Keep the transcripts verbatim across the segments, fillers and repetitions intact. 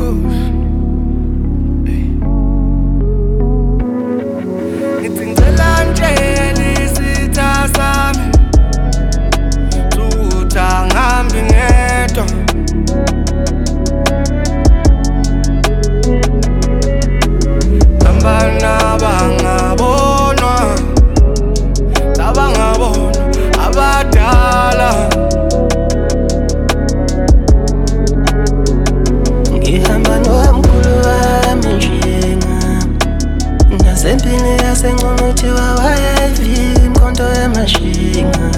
Sempini yasengomuthi wawayevi imkhonto yamashinga.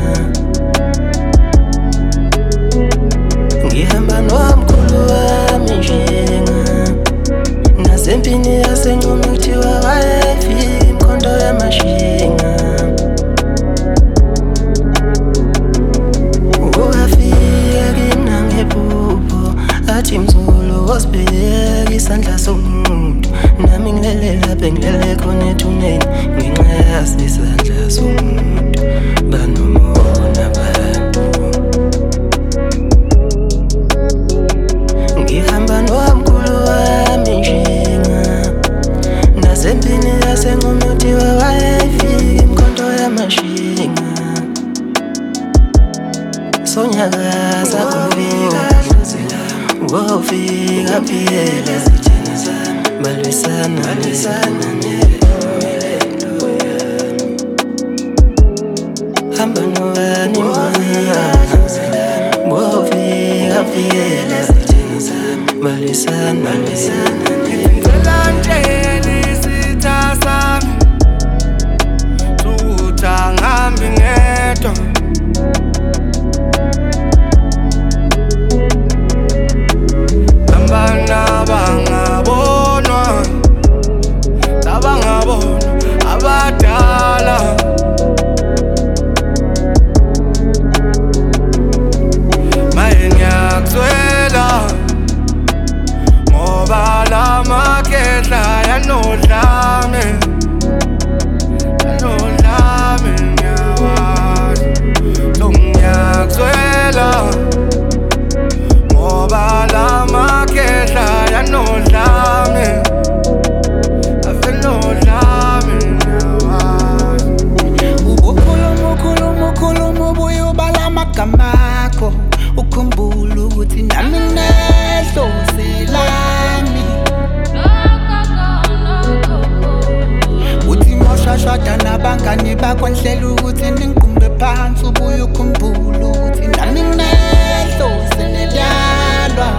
Ngihamba nomkhulu wami njenga. Nasempini yasengomuthi wawayevi imkhonto yamashinga. Uwafika kina ngephupho athi mzulu wasibheka isandla somuntu. Nami ngilelela bengilele khona ethuneni ngenxa yaso isandla somuntu. Banomona abantu ngihamba nomkhulu wami njenga. Nasempini yasengomuthi wawayefika imkhonto yamashinga. Sonyakaza kufika wofika phela Malisana, malisana, hamba nowani mwana Wofi, hafiela Malisana, malisana Ngilanjeli sitha sami Suta ngambi ngedwa Hamba bangabonwa Tabangabonwa abadala Maye ngiyakuzwela Ngoba la makehla yanodlame Yanodlame ngiyawazi So ngiyakuzwela Ngoba la makehla yanodlame Afelodlame ngiyawazi Ubukhulumu khulumu khulumu buye ubala amagama akho Ukhumbule ukuthi nami nginedlozi lami Uthi moshashada nabangani bakho nhlela ukuthi ningqumbe phansi ubuye ukhumbule ukuthi nami nginedlozi nelalwa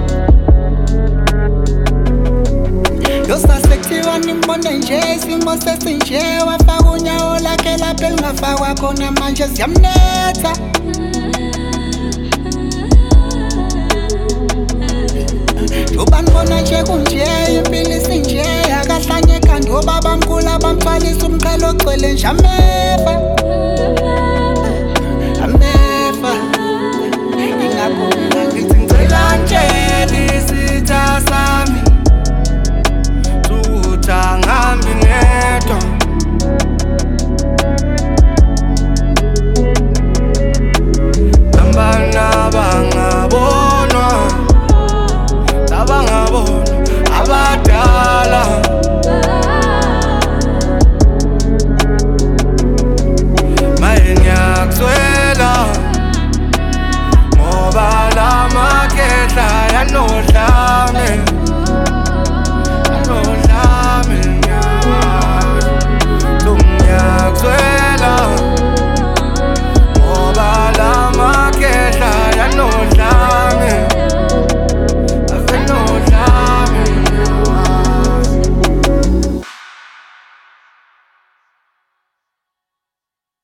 Yosasekuthiwa nimbone nje isimo sesinje wafaka unyawo lakhe lapho elingafakwa khona manje siyamnetha Ubanibona nje kunje impilo isinje akahlanye ekhanda obabamkhulu abamthwalisa umqhele ogcwele nje ameva